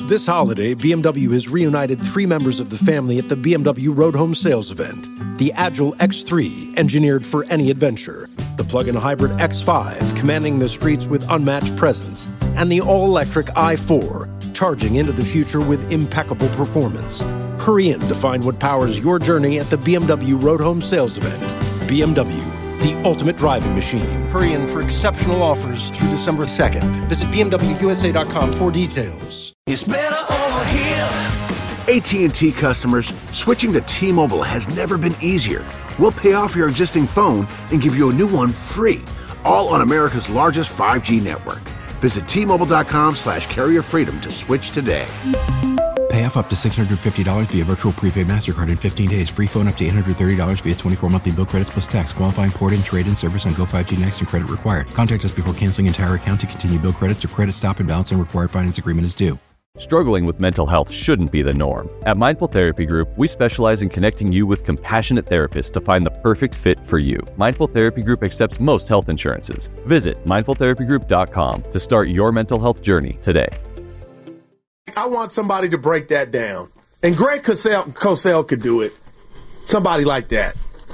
This holiday, BMW has reunited 3 members of the family at the BMW Road Home Sales event. The Agile X3, engineered for any adventure. The plug-in hybrid X5, commanding the streets with unmatched presence. And the all-electric i4, charging into the future with impeccable performance. Hurry in to find what powers your journey at the BMW Road Home Sales event. BMW, the ultimate driving machine. Hurry in for exceptional offers through December 2nd. Visit BMWUSA.com for details. It's better over here. AT&T customers, switching to T-Mobile has never been easier. We'll pay off your existing phone and give you a new one free, all on America's largest 5G network. Visit T-Mobile.com/carrier freedom to switch today. Pay off up to $650 via virtual prepaid MasterCard in 15 days. Free phone up to $830 via 24 monthly bill credits plus tax. Qualifying port-in, trade-in service on Go 5G Next and credit required. Contact us before canceling entire account to continue bill credits or credit stop and balance and required finance agreement is due. Struggling with mental health shouldn't be the norm. At Mindful Therapy Group, we specialize in connecting you with compassionate therapists to find the perfect fit for you. Mindful Therapy Group accepts most health insurances. Visit mindfultherapygroup.com to start your mental health journey today. I want somebody to break that down. And Greg Cosell could do it. Somebody like that.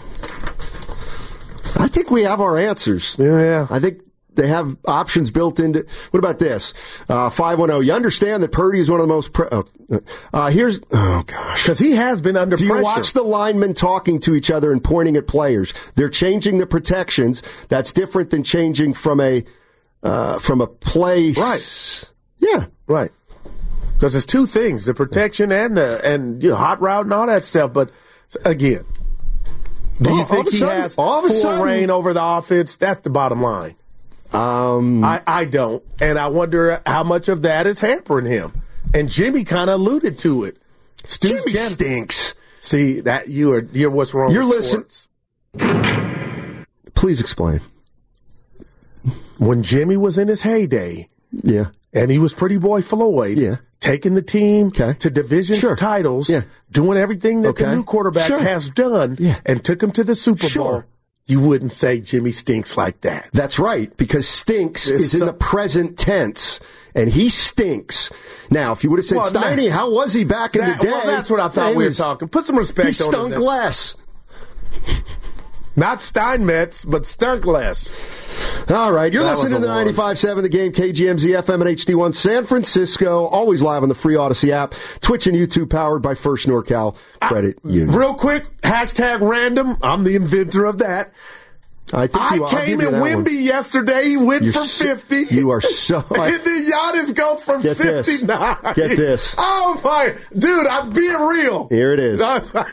I think we have our answers. Yeah. I think they have options built into. What about this? 510. You understand that Purdy is one of the most. Here's. Oh, gosh. Because he has been under pressure. Do you watch the linemen talking to each other and pointing at players? They're changing the protections. That's different than changing from a place. Right. Yeah. Right. Because there's two things: the protection and hot route and all that stuff. But again, do you think he has full reign over the offense? That's the bottom line. I don't, and I wonder how much of that is hampering him. And Jimmy kind of alluded to it. Jimmy stinks. See that you're what's wrong. You're with listening. sports. Please explain. When Jimmy was in his heyday, yeah, and he was Pretty Boy Floyd, yeah, taking the team to division titles, doing everything that the new quarterback has done, and took him to the Super Bowl. You wouldn't say Jimmy stinks like that. That's right, because stinks is in the present tense, and he stinks. Now, if you would have said, Steiny, how was he back in the day? Well, that's what I thought we were talking. Put some respect on his name. He stunk less. Not Steinmetz, but stunk less. All right, you're listening to the 95.7 The Game, KGMZ FM and HD1 San Francisco, always live on the free Odyssey app, Twitch and YouTube, powered by First NorCal Credit Union. Real quick, #random. I'm the inventor of that. I came in Wemby yesterday. He went for 50. You are so... And the Giannis go for 59. Get this. Oh, my. Dude, I'm being real. Here it is.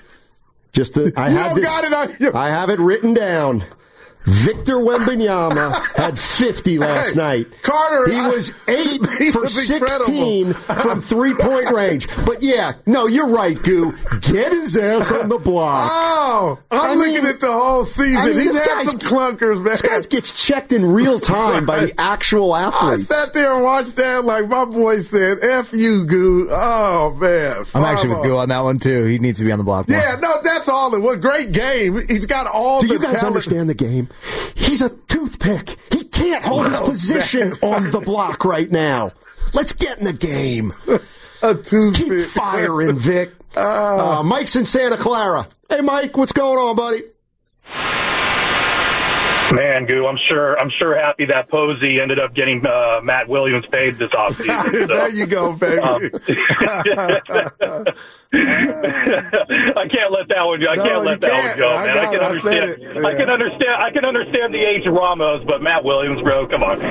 I have it written down. Victor Wembanyama had 50 last night. Carter, he was 8 for 16 from three-point range. But you're right, Goo. Get his ass on the block. Oh, I'm looking at the whole season. He's had some clunkers, man. This guy gets checked in real time by the actual athletes. I sat there and watched that like my boy said, F you, Goo. Oh, man. I'm actually with Goo on that one, too. He needs to be on the block more. Yeah, no, that's all. What a great game. He's got all the talent. Do you guys understand the game? He's a toothpick. He can't hold his position on the block right now. Let's get in the game. A toothpick. Keep firing, Vic. Mike's in Santa Clara. Hey, Mike, what's going on, buddy? Man, Goo, I'm sure happy that Posey ended up getting Matt Williams paid this offseason. So. There you go, baby. I can't let that one go. I can't let that one go, man. I can understand the age of Ramos, but Matt Williams, bro, come on.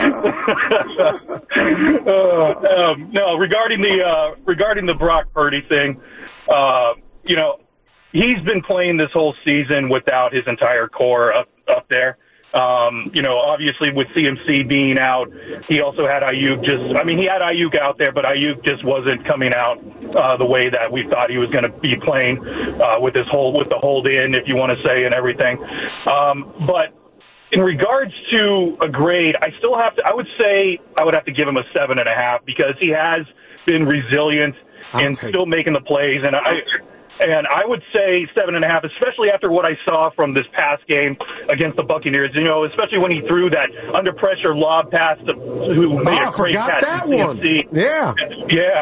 No, regarding the Brock Purdy thing, he's been playing this whole season without his entire core up there. Obviously with CMC being out, he also had Ayuk he had Ayuk out there, but Ayuk just wasn't coming out the way that we thought he was going to be playing with the hold in, if you want to say, and everything. But in regards to a grade, I would say I would have to give him a 7.5 because he has been resilient and still making the plays. And I would say 7.5, especially after what I saw from this past game against the Buccaneers. Especially when he threw that under pressure lob pass to who made a great catch. That one. Yeah.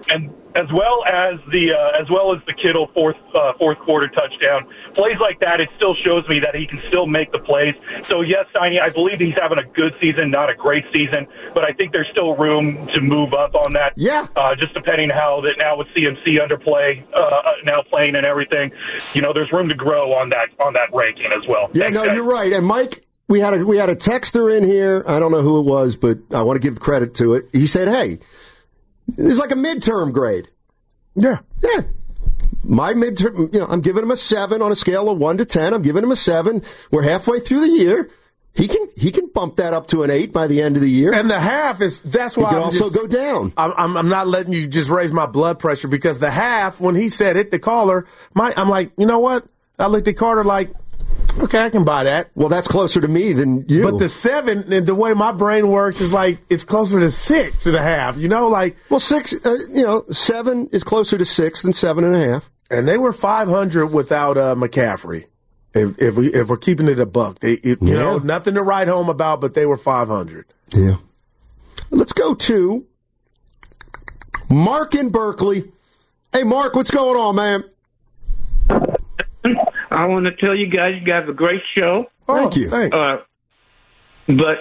and as well as the Kittle fourth quarter touchdown, plays like that, it still shows me that he can still make the plays. So yes, Steiny, I believe he's having a good season, not a great season, but I think there's still room to move up on that. Yeah. Just depending how that now with CMC underplay, now playing and everything, there's room to grow on that ranking as well. Yeah, Thanks, no, guys. you're right. And Mike, we had a texter in here. I don't know who it was, but I want to give credit to it. He said, "Hey, it's like a midterm grade." Yeah. My midterm, I'm giving him a 7 on a scale of 1 to 10. I'm giving him a 7. We're halfway through the year. He can bump that up to an 8 by the end of the year. And the half that's why he can also go down. I'm not letting you just raise my blood pressure, because the half, when he said it, the caller, I'm like, you know what? I looked at Carter like, okay, I can buy that. Well, that's closer to me than you. But the 7, and the way my brain works is like it's closer to 6.5. Well, 6. 7 is closer to 6 than 7.5. And they were 500 without McCaffrey. If we're keeping it a buck, nothing to write home about, but they were 500. Yeah. Let's go to Mark in Berkeley. Hey, Mark, what's going on, man? I want to tell you guys have a great show. Thank you. Thanks. But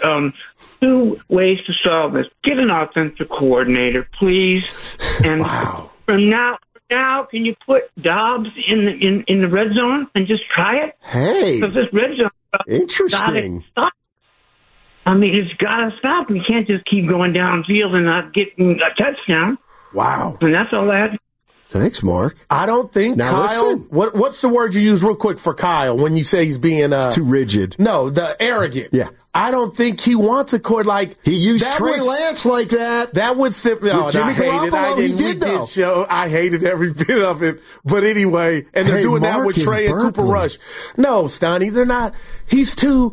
2 ways to solve this. Get an offensive coordinator, please. And from now, can you put Dobbs in the red zone and just try it? Hey. Because this red zone interesting. Stop. I mean, it's got to stop. We can't just keep going downfield and not getting a touchdown. Wow. And that's all I have. Thanks, Mark. I don't think now Kyle. What's the word you use real quick for Kyle when you say he's being it's too rigid? No, the arrogant. Yeah. I don't think he wants a court like he used Trey Lance like that. That would simply. Jimmy Garoppolo, I hated every bit of it. But anyway, and they're doing that with Trey and Cooper Rush. No, Steiny, they're not. He's too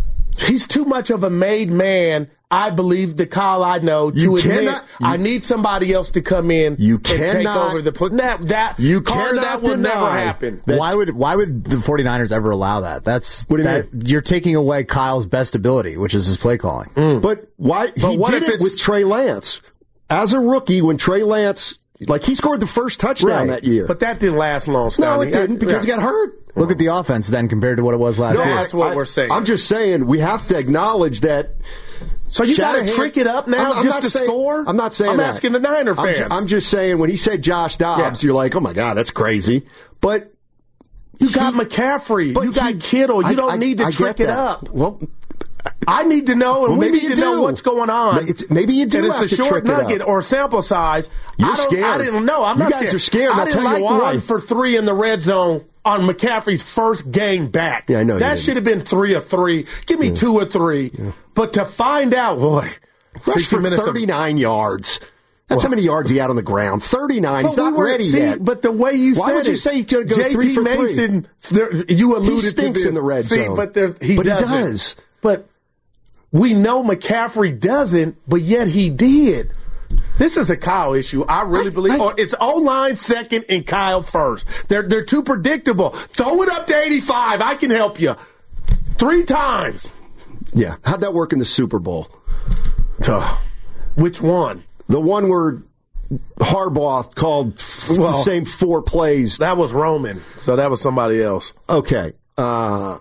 much of a made man. I believe the Kyle I know to admit I need somebody else to come in and take over the play. That will never happen. Why would the 49ers ever allow that? That's what do you mean? You're taking away Kyle's best ability, which is his play calling. But why he did it with Trey Lance as a rookie when Trey Lance he scored the first touchdown that year. But that didn't last long. No, it didn't because he got hurt. Look at the offense then compared to what it was last year. That's what we're saying. I'm just saying we have to acknowledge that. So you got to trick it up now just to score? I'm not saying I'm that. asking the Niner fans. I'm just saying when he said Josh Dobbs, you're like, oh my God, that's crazy. But you got McCaffrey. You got Kittle. You don't need to trick it up. Well, I need to know, and we need to know what's going on. Maybe you do and have it's a to short trick nugget it up. or sample size. You're scared. I didn't know. I'm not scared. You guys are scared. I I'll didn't tell you like why. 1 for 3 in the red zone on McCaffrey's first game back. Yeah, I know. That should have been 3 of 3. Give me 2 or 3. Yeah. But to find out, boy. Rush for 39 yards. That's how many yards he had on the ground. 39. He's not ready yet. But the way you Why said would you say he's going to go 3 for 3? Mason, you alluded he stinks to this. in the red zone. But he does. But we know McCaffrey doesn't, but yet he did. This is a Kyle issue. I really believe. It's O-line second and Kyle first. They're too predictable. Throw it up to 85. I can help you. 3 times. Yeah. How'd that work in the Super Bowl? Which one? The one where Harbaugh called the same 4 plays. That was Roman, so that was somebody else. Okay. I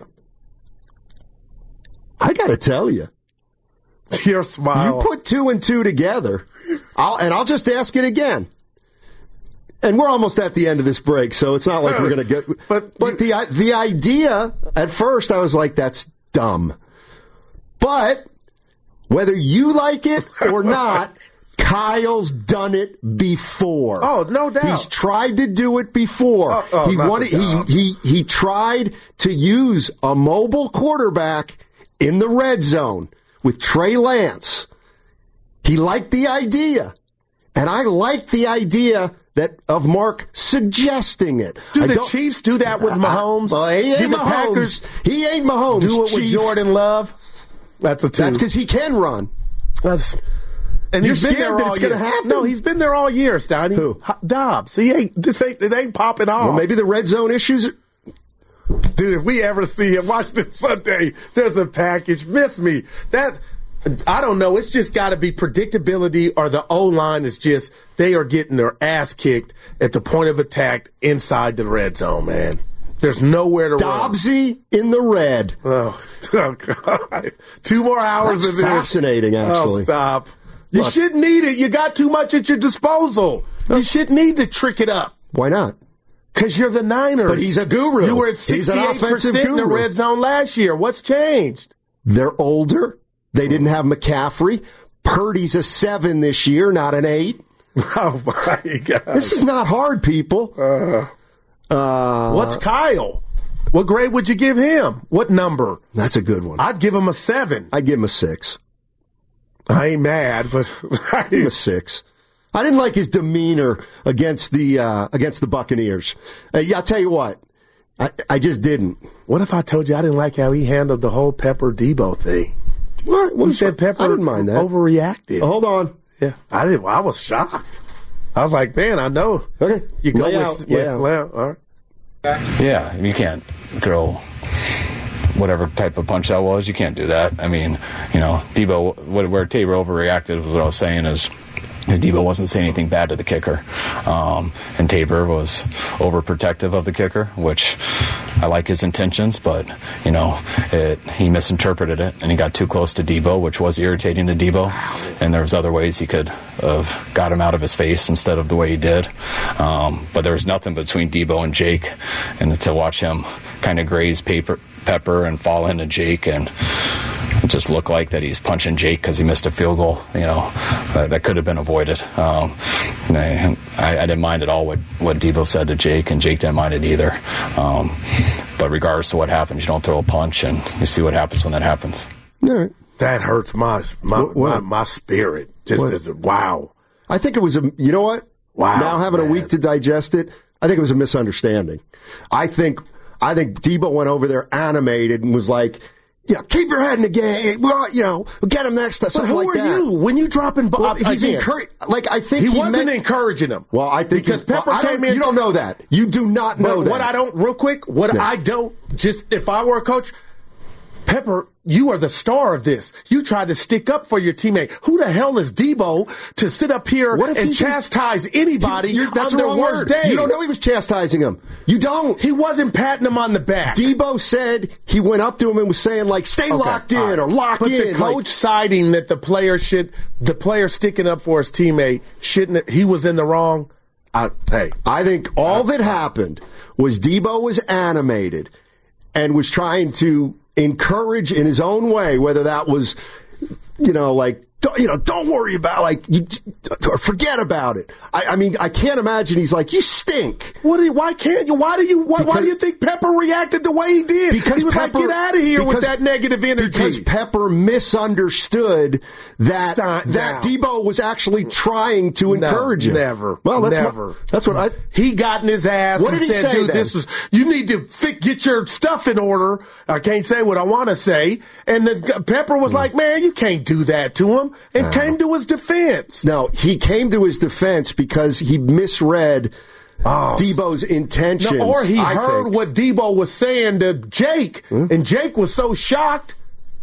got to tell you. Your smile. You put 2 and 2 together, I'll just ask it again. And we're almost at the end of this break, so it's not like we're going to get... But the idea, at first, I was like, that's dumb. But... whether you like it or not, Kyle's done it before. Oh, no doubt. He's tried to do it before. He tried to use a mobile quarterback in the red zone with Trey Lance. He liked the idea. And I like the idea of Mark suggesting it. Do the Chiefs do that with Mahomes? He ain't Mahomes. He ain't Mahomes. Do it with Jordan Love? That's a 2. That's because he can run. And you're scared that it's going to happen? No, he's been there all year, Steiny. Who? Dobbs. It ain't popping off. Well, maybe the red zone issues. Dude, if we ever see him, watch this Sunday. There's a package. Miss me. I don't know. It's just got to be predictability, or the O-line is just, they are getting their ass kicked at the point of attack inside the red zone, man. There's nowhere to run. Dobbsy in the red. Oh God. 2 more hours of this. Fascinating, actually. Oh, stop. You shouldn't need it. You got too much at your disposal. You shouldn't need to trick it up. Why not? Because you're the Niners. But he's a guru. You were at 68% in the red zone last year. What's changed? They're older. They didn't have McCaffrey. Purdy's a 7 this year, not an 8. Oh, my God. This is not hard, people. What's Kyle? What grade would you give him? What number? That's a good one. I'd give him a 7. I'd give him a 6. I ain't mad, but I'd give him a 6. I didn't like his demeanor against the Buccaneers. I'll tell you what. I just didn't. What if I told you I didn't like how he handled the whole Pepper Debo thing? What? He said Pepper I didn't mind that. Overreacted. Hold on. Yeah, I didn't. I was shocked. I was like, man, I know. Okay, you go with well, all right. Yeah, you can't throw whatever type of punch that was. You can't do that. I mean, Debo, where Tabor overreacted was what I was saying is. Because Debo wasn't saying anything bad to the kicker. And Tabor was overprotective of the kicker, which I like his intentions, but, he misinterpreted it, and he got too close to Debo, which was irritating to Debo. And there was other ways he could have got him out of his face instead of the way he did. But there was nothing between Debo and Jake, and to watch him kind of graze Pepper and fall into Jake, and it just looked like that he's punching Jake because he missed a field goal. That could have been avoided. I didn't mind at all what Debo said to Jake, and Jake didn't mind it either. But regardless of what happens, you don't throw a punch, and you see what happens when that happens. All right. That hurts my spirit. Wow. I think it was you know what? Wow. Now having a week to digest it, I think it was a misunderstanding. I think Debo went over there animated and was like, keep your head in the game. Well, we'll get him next. Something who like that. are you when you dropping? He's encouraging. I think he wasn't encouraging him. Well, I think because Pepper came in. You don't know that. You do not know that. What I don't, real quick. I don't. Just if I were a coach, Pepper, you are the star of this. You tried to stick up for your teammate. Who the hell is Debo to sit up here and chastise anybody that's on their wrong worst word. day? You don't know he was chastising him. You don't. He wasn't patting him on the back. Debo said he went up to him and was saying, stay locked in or lock in. But the coach citing that the player sticking up for his teammate, he was in the wrong. I think all that happened was Debo was animated and was trying to encourage in his own way, whether that was, don't worry about or forget about it. I mean, I can't imagine he's like, you stink. Why can't you? Why do you think Pepper reacted the way he did? Because he was Pepper, get out of here with that negative energy. Because Pepper misunderstood that Debo was actually trying to encourage him. Never. Well, that's what he got in his ass. What and did he said, say? Dude, you need to get your stuff in order. I can't say what I want to say. And Pepper was like, man, you can't do that to him. And came to his defense. No, he came to his defense because he misread Debo's intentions. No, or he heard what Debo was saying to Jake, and Jake was so shocked.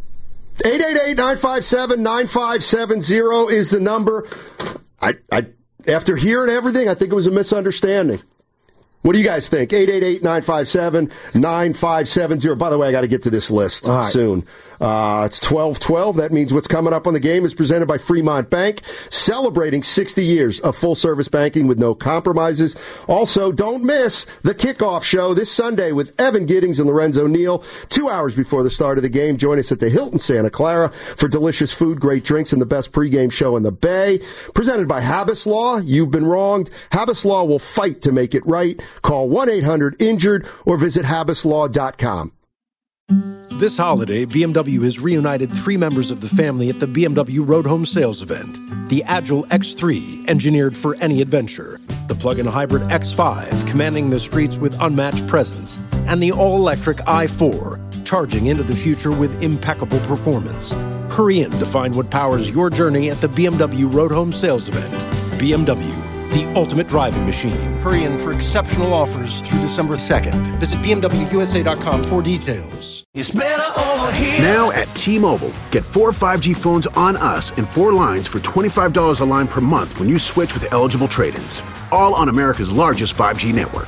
888-957-9570 is the number. I after hearing everything, I think it was a misunderstanding. What do you guys think? 888-957-9570. By the way, I got to get to this list soon. It's 12:12. That means what's coming up on the game is presented by Fremont Bank, celebrating 60 years of full-service banking with no compromises. Also, don't miss the kickoff show this Sunday with Evan Giddings and Lorenzo Neal. 2 hours before the start of the game, join us at the Hilton Santa Clara for delicious food, great drinks, and the best pregame show in the Bay. Presented by Habas Law. You've been wronged. Habas Law will fight to make it right. Call 1-800-INJURED or visit habaslaw.com. This holiday, BMW has reunited 3 members of the family at the BMW Road Home Sales Event. The Agile X3, engineered for any adventure. The plug-in hybrid X5, commanding the streets with unmatched presence. And the all-electric i4, charging into the future with impeccable performance. Hurry in to find what powers your journey at the BMW Road Home Sales Event. BMW, the ultimate driving machine. Hurry in for exceptional offers through December 2nd. Visit BMWUSA.com for details. It's better over here. Now at T-Mobile, get 4 5G phones on us and 4 lines for $25 a line per month when you switch with eligible trade-ins. All on America's largest 5G network.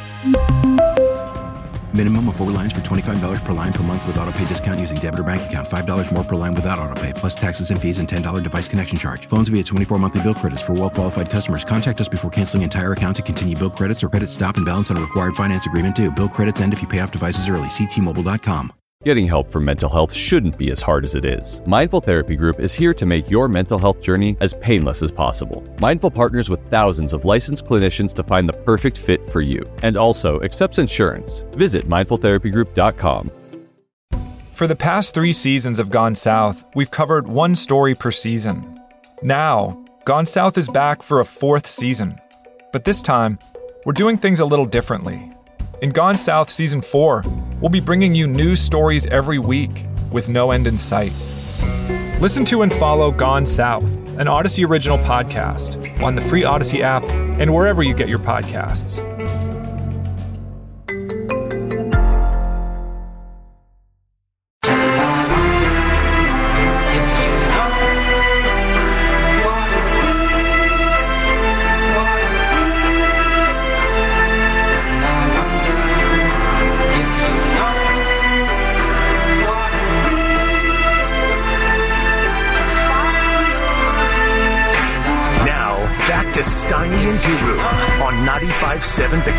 Minimum of 4 lines for $25 per line per month with autopay discount using debit or bank account. $5 more per line without autopay, plus taxes and fees and $10 device connection charge. Phones via 24 monthly bill credits for well-qualified customers. Contact us before canceling entire account to continue bill credits or credit stop and balance on a required finance agreement due. Bill credits end if you pay off devices early. See T-Mobile.com. Getting help for mental health shouldn't be as hard as it is. Mindful Therapy Group is here to make your mental health journey as painless as possible. Mindful partners with thousands of licensed clinicians to find the perfect fit for you, and also accepts insurance. Visit mindfultherapygroup.com. For the past 3 seasons of Gone South, we've covered one story per season. Now, Gone South is back for a 4th season. But this time, we're doing things a little differently. In Gone South Season 4, we'll be bringing you news stories every week with no end in sight. Listen to and follow Gone South, an Odyssey original podcast, on the free Odyssey app and wherever you get your podcasts. To Steiny and Guru on 95.7 The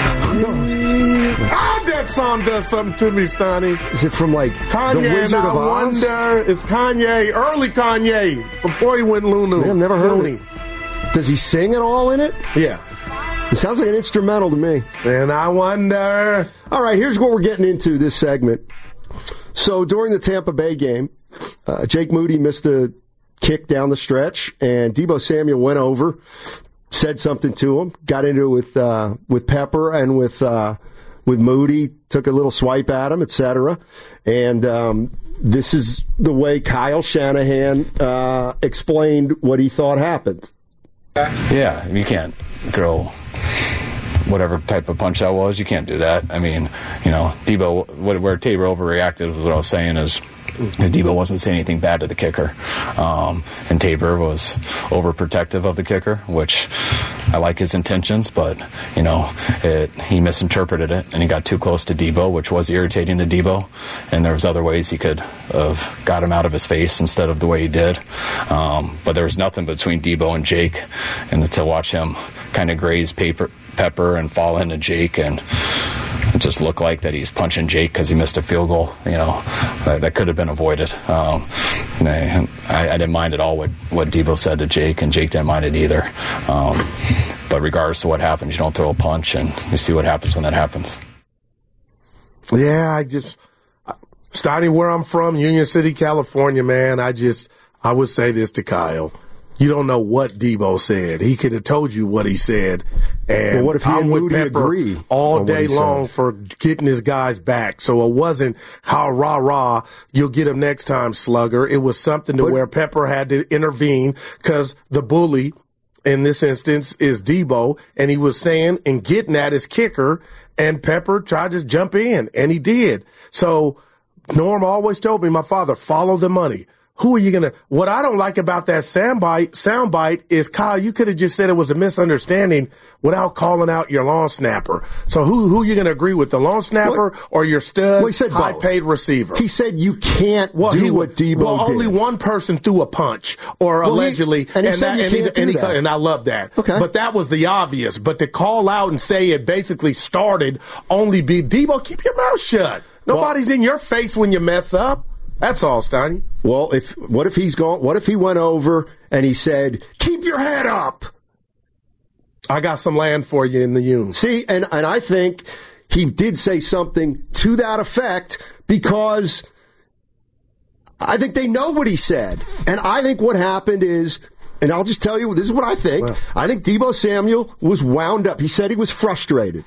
Game. That song does something to me, Steiny. Is it from like Kanye The Wizard of Oz? Wonder. It's Kanye, early Kanye, before he went Lunu. I've never heard it. Does he sing at all in it? Yeah. It sounds like an instrumental to me. And I wonder. All right, here's what we're getting into this segment. So during the Tampa Bay game, Jake Moody missed a kick down the stretch, and Deebo Samuel went over, said something to him, got into it with Pepper and with Moody, took a little swipe at him, etc. And this is the way Kyle Shanahan explained what he thought happened. Yeah, you can't throw whatever type of punch that was. You can't do that. I mean, Deebo, where Tabor overreacted was what I was saying is, because Deebo wasn't saying anything bad to the kicker. And Tabor was overprotective of the kicker, which I like his intentions, but, he misinterpreted it, and he got too close to Deebo, which was irritating to Deebo. And there was other ways he could have got him out of his face instead of the way he did. But there was nothing between Deebo and Jake, and to watch him kind of graze Pepper and fall into Jake, and it just looked like that he's punching Jake because he missed a field goal. That could have been avoided. I didn't mind at all what Deebo said to Jake, and Jake didn't mind it either. But regardless of what happens, you don't throw a punch, and you see what happens when that happens. Yeah, starting where I'm from, Union City, California, man, I would say this to Kyle. You don't know what Deebo said. He could have told you what he said. And what if he and Moody agree all day long for getting his guys back? So it wasn't how rah-rah, you'll get him next time, slugger. It was something where Pepper had to intervene because the bully in this instance is Deebo, and he was saying and getting at his kicker, and Pepper tried to jump in, and he did. So Norm always told me, my father, follow the money. Who are you going to – what I don't like about that soundbite is, Kyle, you could have just said it was a misunderstanding without calling out your long snapper. So who are you going to agree with, the long snapper or your stud, high-paid receiver? He said you can't do what Deebo did. Well, only one person threw a punch or allegedly. And he said you can't do that. And I love that. Okay. But that was the obvious. But to call out and say it basically started only be Deebo, keep your mouth shut. Nobody's in your face when you mess up. That's all, Steiny. Well, what if he went over and he said, keep your head up? I got some land for you in the Union. See, and I think he did say something to that effect because I think they know what he said. And I think what happened is, and I'll just tell you, this is what I think. Well, I think Deebo Samuel was wound up. He said he was frustrated.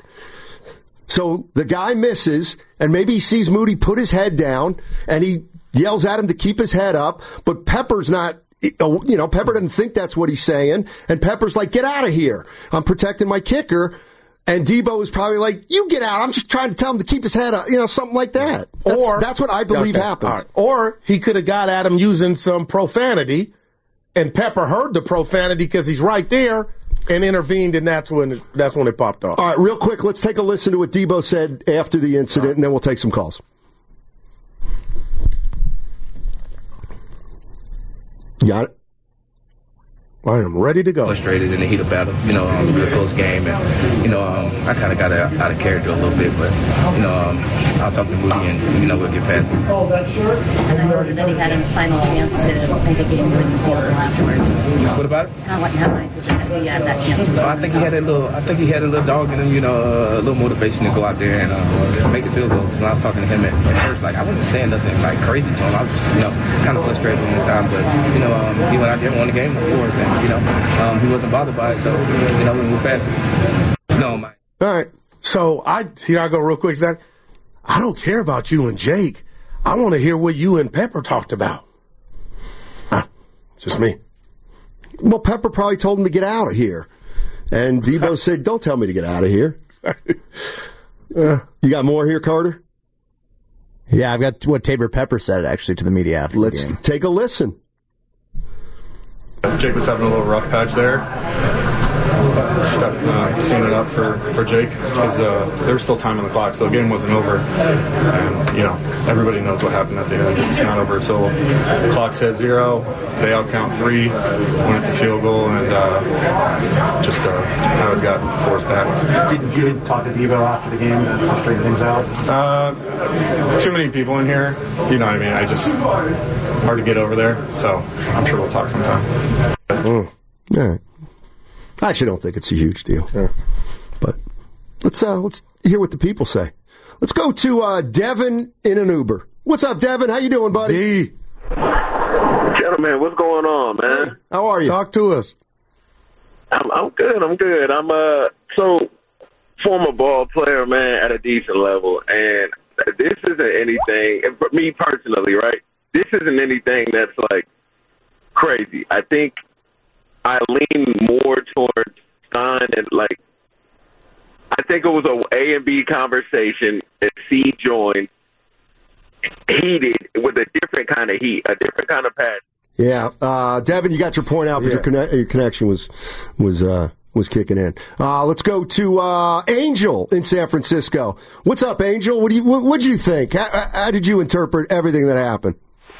So the guy misses, and maybe he sees Moody put his head down, and he yells at him to keep his head up, but Pepper's not Pepper doesn't think that's what he's saying, and Pepper's like, get out of here. I'm protecting my kicker. And Debo is probably like, you get out. I'm just trying to tell him to keep his head up, something like that. That's what I believe happened. Right. Or he could have got at him using some profanity, and Pepper heard the profanity because he's right there and intervened, and that's when it popped off. All right, real quick, let's take a listen to what Debo said after the incident, and then we'll take some calls. Got it? I am ready to go. Frustrated in the heat of battle, a real close game, and I kind of got out of character a little bit, but I'll talk to Moody and we'll get past it. And then was it that he had a final chance to make a game-winning field goal afterwards? What about it? How nice was it that he had that chance? I think he had a little dog in him, a little motivation to go out there and make the field goal. When I was talking to him at first, I wasn't saying nothing crazy to him. I was just kind of frustrated all the time, but he went out there and won the game for us. He wasn't bothered by it, so we moved past it. No, Mike. All right. So I go real quick. Zach. I don't care about you and Jake. I want to hear what you and Pepper talked about. It's just me. Well, Pepper probably told him to get out of here, and Debo said, "Don't tell me to get out of here." You got more here, Carter? Yeah, I've got what Tabor Pepper said actually to the media after the game. Let's take a listen. Jake was having a little rough patch there. Standing up for Jake because there was still time on the clock, so the game wasn't over. And everybody knows what happened at the end. It's not over until the clock's hit 0. They outcount 3 when it's a field goal, and I always got forced back. Did you talk to Debo after the game to straighten things out? Too many people in here. You know what I mean? Hard to get over there, so I'm sure we'll talk sometime. All right. I actually don't think it's a huge deal. Yeah. But let's hear what the people say. Let's go to Devin in an Uber. What's up, Devin? How you doing, buddy? Gentlemen, what's going on, man? Hey, how are you? Talk to us. I'm good. I'm so former ball player, man, at a decent level, and this isn't anything. For me personally, right? This isn't anything that's crazy. I think I lean more towards Stein and I think it was a A and B conversation that C joined heated with a different kind of heat, a different kind of passion. Yeah, Devin, you got your point out, but your connection was kicking in. Let's go to Angel in San Francisco. What's up, Angel? What'd you think? How did you interpret everything that happened?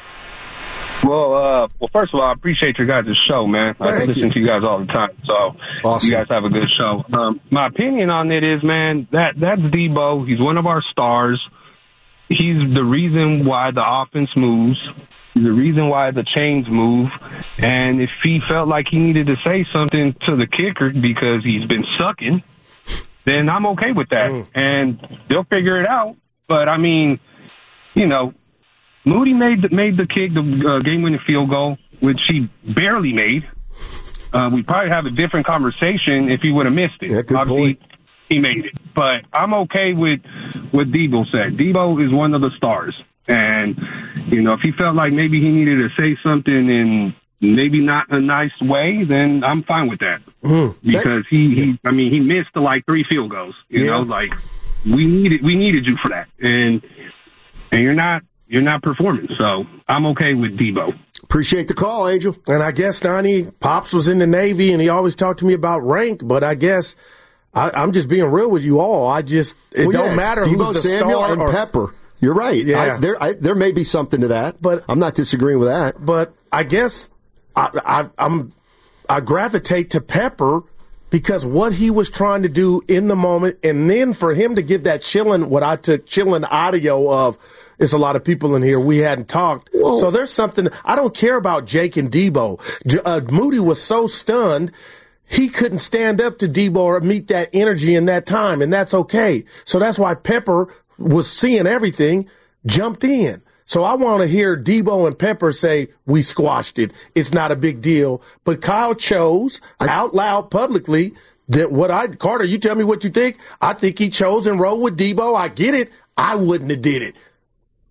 Well, first of all, I appreciate your guys' show, man. I listen to you guys all the time, so awesome. You guys have a good show. My opinion on it is, man, that's Debo. He's one of our stars. He's the reason why the offense moves. He's the reason why the chains move. And if he felt like he needed to say something to the kicker because he's been sucking, then I'm okay with that. And they'll figure it out. But, I mean, Moody made the kick, the game-winning field goal, which he barely made. We'd probably have a different conversation if he would have missed it. Yeah, good Obviously, point. He made it. But I'm okay with what Debo said. Debo is one of the stars. And, if he felt like maybe he needed to say something in maybe not a nice way, then I'm fine with that. Because he missed 3 field goals. You know, we needed you for that. And you're not performing, so I'm okay with Debo. Appreciate the call, Angel. And I guess, Donnie, Pops was in the Navy, and he always talked to me about rank, but I guess I'm just being real with you all. It don't matter Debo who's the Samuel star and Pepper. You're right. Yeah. There may be something to that, but I'm not disagreeing with that. But I guess I gravitate to Pepper because what he was trying to do in the moment, and then for him to give that chilling audio of, it's a lot of people in here. We hadn't talked. Whoa. So there's something. I don't care about Jake and Debo. Moody was so stunned, he couldn't stand up to Debo or meet that energy in that time, and that's okay. So that's why Pepper was seeing everything, jumped in. So I want to hear Debo and Pepper say, we squashed it. It's not a big deal. But Kyle chose out loud publicly that Carter, you tell me what you think. I think he chose and rolled with Debo. I get it. I wouldn't have did it.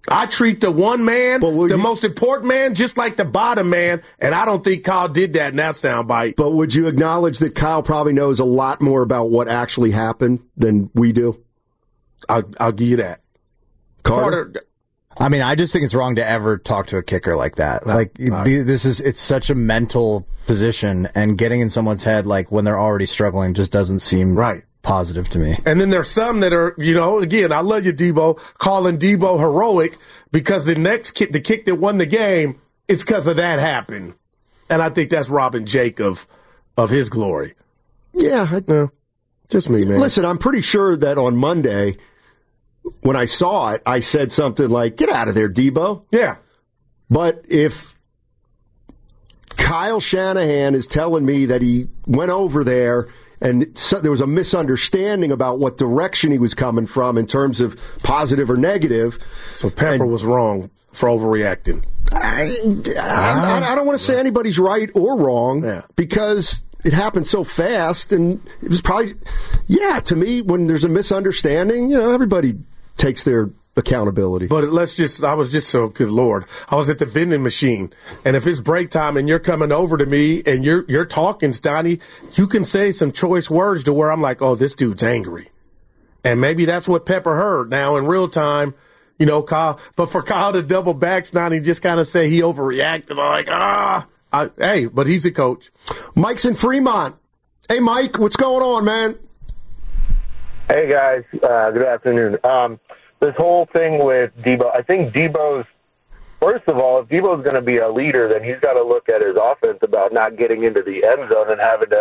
I treat the one man, the most important man, just like the bottom man, and I don't think Kyle did that in that soundbite. But would you acknowledge that Kyle probably knows a lot more about what actually happened than we do? I'll give you that. Carter. I mean, I just think it's wrong to ever talk to a kicker like that. It's such a mental position, and getting in someone's head like when they're already struggling just doesn't seem positive to me. And then there's some that are, again, I love you, Debo, calling Debo heroic because the next kick, the kick that won the game, it's because of that happened. And I think that's robbing Jake of his glory. Yeah. Just me, man. Listen, I'm pretty sure that on Monday, when I saw it, I said something like, get out of there, Debo. Yeah. But if Kyle Shanahan is telling me that he went over there and there was a misunderstanding about what direction he was coming from in terms of positive or negative. So Pepper was wrong for overreacting. I don't want to say anybody's right or wrong because it happened so fast, and it was probably, to me, when there's a misunderstanding, everybody takes their accountability. But I was just so, good Lord, I was at the vending machine, and if it's break time and you're coming over to me and you're talking, Stoney, you can say some choice words to where I'm like, oh, this dude's angry. And maybe that's what Pepper heard. Now, in real time, Kyle, but for Kyle to double back, Stoney just kind of say he overreacted, like, hey, but he's a coach. Mike's in Fremont. Hey, Mike, what's going on, man? Hey, guys. Good afternoon. This whole thing with Debo, I think first of all, if Debo's going to be a leader, then he's got to look at his offense about not getting into the end zone and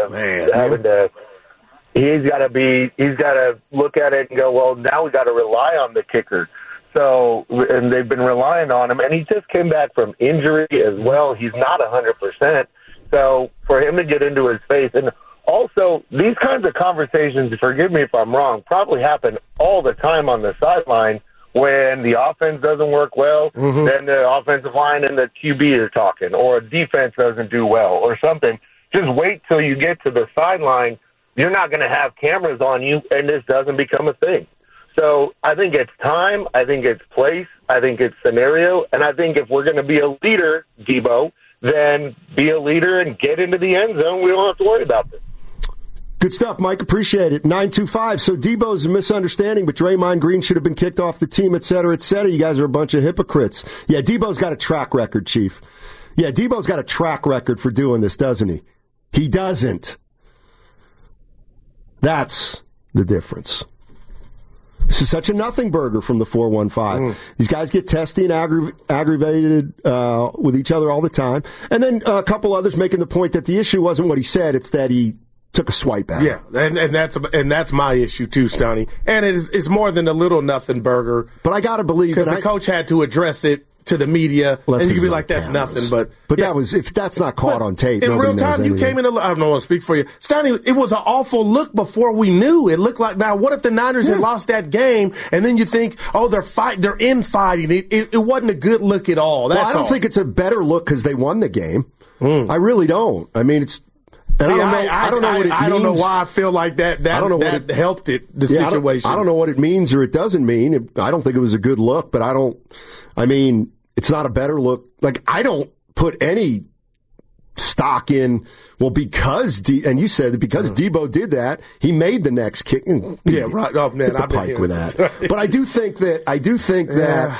he's got to look at it and go, well, now we got to rely on the kicker. So, and they've been relying on him, and he just came back from injury as well. He's not 100%. So for him to get into his face, and also, these kinds of conversations, forgive me if I'm wrong, probably happen all the time on the sideline when the offense doesn't work well, then the offensive line and the QB are talking, or a defense doesn't do well, or something. Just wait till you get to the sideline. You're not going to have cameras on you, and this doesn't become a thing. So I think it's time, I think it's place, I think it's scenario, and I think if we're going to be a leader, Debo, then be a leader and get into the end zone. We don't have to worry about this. Good stuff, Mike. Appreciate it. 925. So Debo's a misunderstanding, but Draymond Green should have been kicked off the team, et cetera, et cetera. You guys are a bunch of hypocrites. Yeah, Debo's got a track record, Chief. Yeah, Debo's got a track record for doing this, doesn't he? He doesn't. That's the difference. This is such a nothing burger from the 415. These guys get testy and aggravated with each other all the time. And then a couple others making the point that the issue wasn't what he said, it's that he took a swipe at him. Yeah, and that's my issue too, Stoney. And it's more than a little nothing burger. But I got to believe because the coach had to address it to the media, and you could be like, "That's nothing." But that was, if that's not caught on tape, in real time, you came in. I don't want to speak for you, Stoney. It was an awful look before we knew. It looked like, now what if the Niners had lost that game, and then you think, oh, they're infighting. It wasn't a good look at all. I don't think it's a better look because they won the game. I really don't. I mean, it's. See, I don't know what it means. I don't know why I feel like that helped the situation. I don't know what it means or it doesn't mean. I don't think it was a good look, but it's not a better look. Like, I don't put any stock in, well, because, and you said that because Debo did that, he made the next kick. Yeah, right. Oh, man, I've been with that. But I do think that,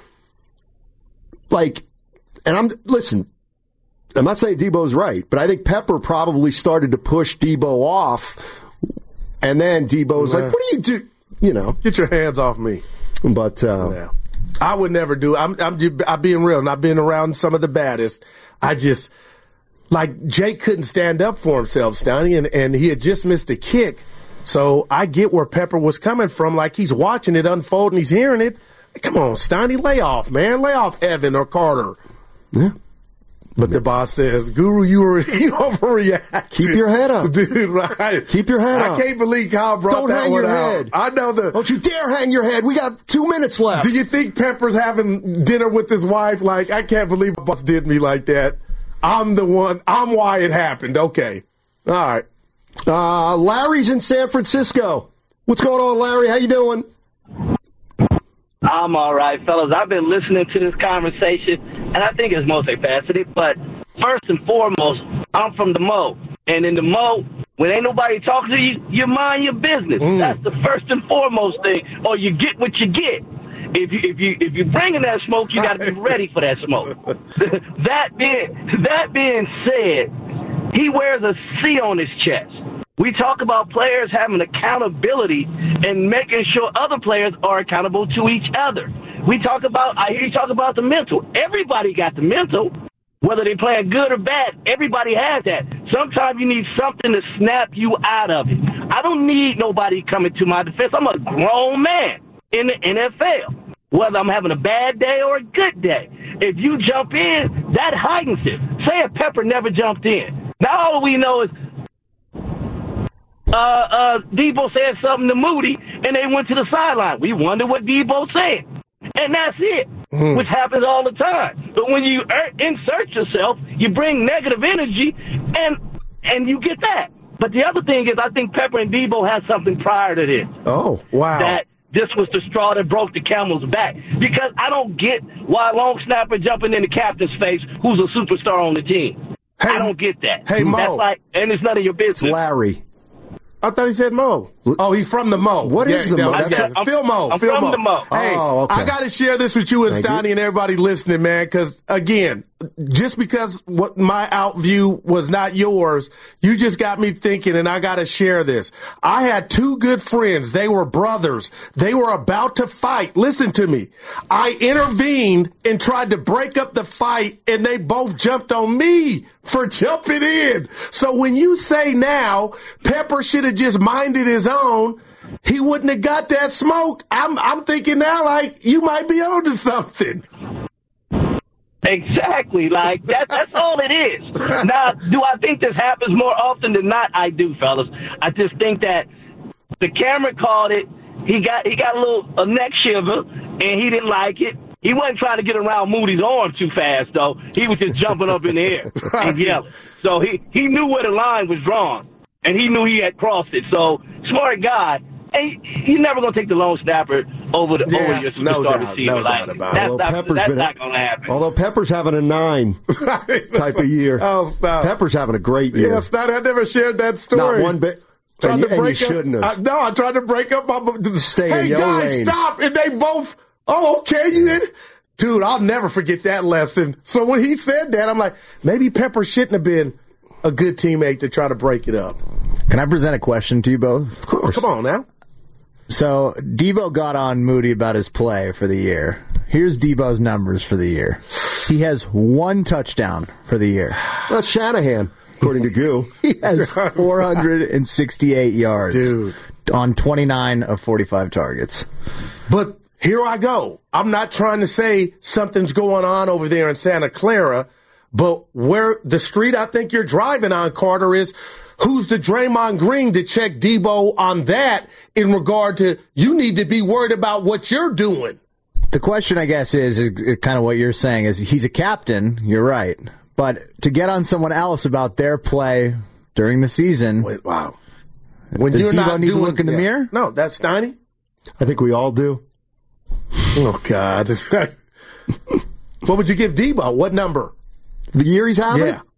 like, and listen, I'm not saying Debo's right, but I think Pepper probably started to push Debo off, and then Debo's like, what do you do? Get your hands off me. But I would never do it. I'm being real, and I've been around some of the baddest. Jake couldn't stand up for himself, Stoney, and he had just missed a kick. So I get where Pepper was coming from. Like, he's watching it unfold and he's hearing it. Come on, Stoney, lay off, man. Lay off Evan or Carter. Yeah. But the boss says, Guru, you overreact. Keep your head up. Dude, right. Keep your head up. I can't believe Kyle brought that one out. Don't hang your head. I know Don't you dare hang your head. We got 2 minutes left. Do you think Pepper's having dinner with his wife? Like, I can't believe my boss did me like that. I'm why it happened. Okay. All right. Larry's in San Francisco. What's going on, Larry? How you doing? I'm all right, fellas. I've been listening to this conversation, and I think it's multifaceted. But first and foremost, I'm from the Mo. And in the Mo, when ain't nobody talking to you, you mind your business. That's the first and foremost thing, or you get what you get. If you're bringing that smoke, you got to be ready for that smoke. That being said, he wears a C on his chest. We talk about players having accountability and making sure other players are accountable to each other. I hear you talk about the mental. Everybody got the mental. Whether they're playing good or bad, everybody has that. Sometimes you need something to snap you out of it. I don't need nobody coming to my defense. I'm a grown man in the NFL, whether I'm having a bad day or a good day. If you jump in, that heightens it. Say if Pepper never jumped in. Now all we know is Debo said something to Moody, and they went to the sideline. We wonder what Debo said. And that's it, which happens all the time. But when you insert yourself, you bring negative energy, and you get that. But the other thing is, I think Pepper and Debo had something prior to this. Oh, wow. That this was the straw that broke the camel's back. Because I don't get why a long snapper jumping in the captain's face, who's a superstar on the team. Hey, I don't get that. Hey, Mo. That's like, and it's none of your business. It's Larry. I thought he said Mo. Oh, he's from the Mo. What is the Mo? Phil Mo. I'm from the Mo. Hey, okay. I got to share this with you and Stoney and everybody listening, man, because, again, just because what my out view was not yours, you just got me thinking, and I got to share this. I had two good friends. They were brothers. They were about to fight. Listen to me. I intervened and tried to break up the fight, and they both jumped on me for jumping in. So when you say now Pepper should have just minded his own, he wouldn't have got that smoke. I'm thinking now, like, you might be onto something. Exactly. Like, that's all it is. Now, do I think this happens more often than not? I do, fellas. I just think that the camera called it. He got a neck shiver, and he didn't like it. He wasn't trying to get around Moody's arm too fast, though. He was just jumping up in the air and yelling. So he knew where the line was drawn, and he knew he had crossed it. So, smart guy. And you're never going to take the long snapper over your superstar receiver. No doubt about it. That's not going to happen. Although Pepper's having a 9 type of year. Oh, stop. Pepper's having a great year. Yeah, Stoney, I never shared that story. Not one bit. And you shouldn't have. I tried to break up my... Stay in your guys, lane. Stop! And they both... Oh, okay, you in? Dude, I'll never forget that lesson. So when he said that, I'm like, maybe Pepper shouldn't have been a good teammate to try to break it up. Can I present a question to you both? Of course. Come on now. So Debo got on Moody about his play for the year. Here's Debo's numbers for the year. He has 1 touchdown for the year. That's Shanahan, according to Goo. He has 468 yards. Dude. On 29 of 45 targets. But here I go. I'm not trying to say something's going on over there in Santa Clara, but where the street I think you're driving on, Carter, is who's the Draymond Green to check Debo on that in regard to you need to be worried about what you're doing? The question, I guess, is kind of what you're saying is he's a captain. You're right. But to get on someone else about their play during the season. Wow. When does Debo need to look in the mirror? No, that's Stoney. I think we all do. Oh, God. What would you give Debo? What number? The year he's having? Yeah.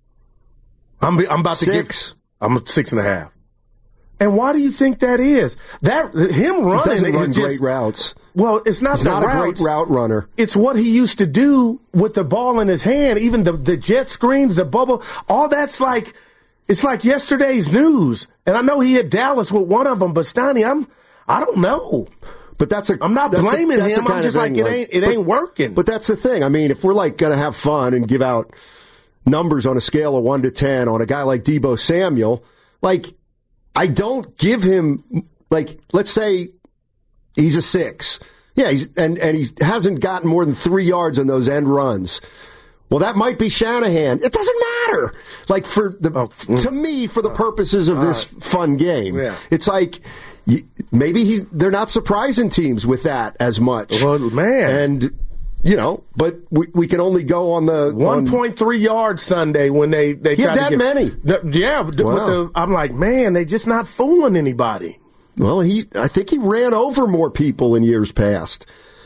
I'm about 6. to give. I'm 6.5. And why do you think that is? That him running he doesn't is run great routes. Well, it's not. He's not a great route runner. It's what he used to do with the ball in his hand. Even the jet screens, the bubble, all that's like. It's like yesterday's news. And I know he hit Dallas with one of them, but Stoney, I don't know. But I'm not blaming him. I'm just like it ain't working. But that's the thing. I mean, if we're like going to have fun and give out numbers on a scale of 1 to 10 on a guy like Debo Samuel, like I don't give him like, let's say he's a 6. Yeah, and he hasn't gotten more than 3 yards on those end runs. Well, that might be Shanahan. It doesn't matter. Like to me, for the purposes of this fun game, it's like maybe they're not surprising teams with that as much. Well, man, and but we can only go on the 1.3 yards Sunday when they tried that to many. Yeah, wow. I'm like, man, they just not fooling anybody. Well, I think he ran over more people in years past.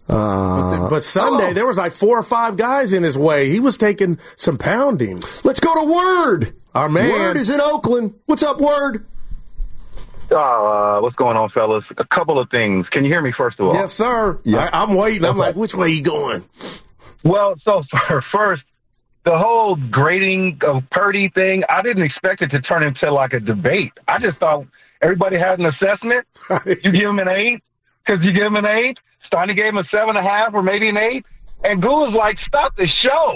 But Sunday, there was like 4 or 5 guys in his way. He was taking some pounding. Let's go to Word. Our man. Word is in Oakland. What's up, Word? What's going on, fellas? A couple of things. Can you hear me, first of all? Yes, sir. Yeah. I'm waiting. I'm like, which way you going? Well, so first, the whole grading of Purdy thing, I didn't expect it to turn into like a debate. I just thought everybody had an assessment. You give him an 8 because you give him an 8. Steiny gave him a 7.5 or maybe an 8. And Goo was like, stop the show.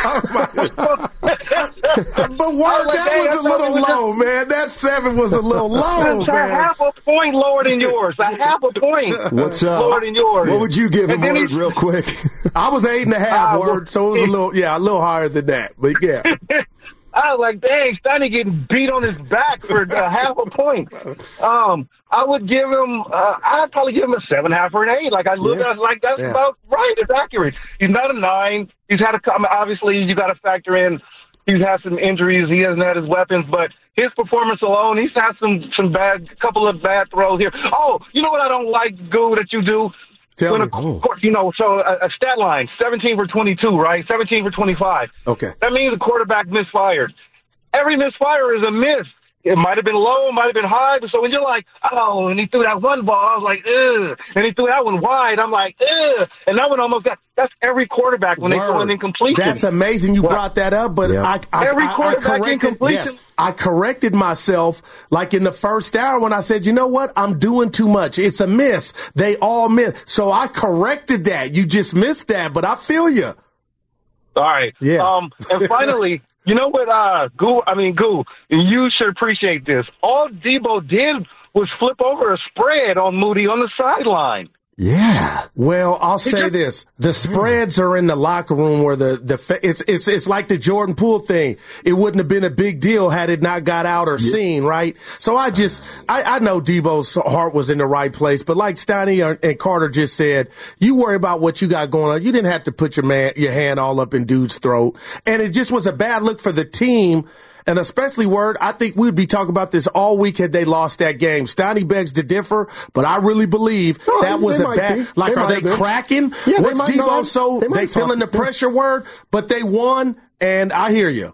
But Word, that was a little low, man. That 7 was a little low, it's man. A half a point lower than yours. A half a point What's up? lower than yours. What would you give him, Word, real quick? I was 8.5, Word, so it was a little higher than that. But yeah. I was like, dang, Steiny getting beat on his back for half a point. I would give him, I'd probably give him a 7.5 or an 8. Like, I look at it like, that's about right. It's accurate. He's not a 9. He's had obviously, you got to factor in, he's had some injuries. He hasn't had his weapons, but his performance alone, he's had couple of bad throws here. Oh, you know what I don't like, Goo, that you do? Tell me. So a stat line, 17 for 22, right? 17 for 25. Okay. That means the quarterback misfired. Every misfire is a miss. It might have been low, might have been high. So when you're like, oh, and he threw that one ball, I was like, ugh. And he threw that one wide, I'm like, ugh. And that one almost got, that's every quarterback when they throw an incompletion. That's amazing you brought that up, but every quarterback incompletion. Yes, I corrected myself like in the first hour when I said, you know what? I'm doing too much. It's a miss. They all miss. So I corrected that. You just missed that, but I feel you. All right. Yeah. And finally, you know what, Goo, you should appreciate this. All Debo did was flip over a spread on Moody on the sideline. Yeah. Well, I'll say this. The spreads are in the locker room where it's like the Jordan Poole thing. It wouldn't have been a big deal had it not got out or seen, right? So I know Debo's heart was in the right place, but like Steiny and Carter just said, you worry about what you got going on. You didn't have to put your hand all up in dude's throat. And it just was a bad look for the team. And especially, Word, I think we'd be talking about this all week had they lost that game. Steiny begs to differ, but I really believe that was a bad. Like, are they cracking? Yeah, what's Debo? So they feeling the pressure, Word, but they won, and I hear you.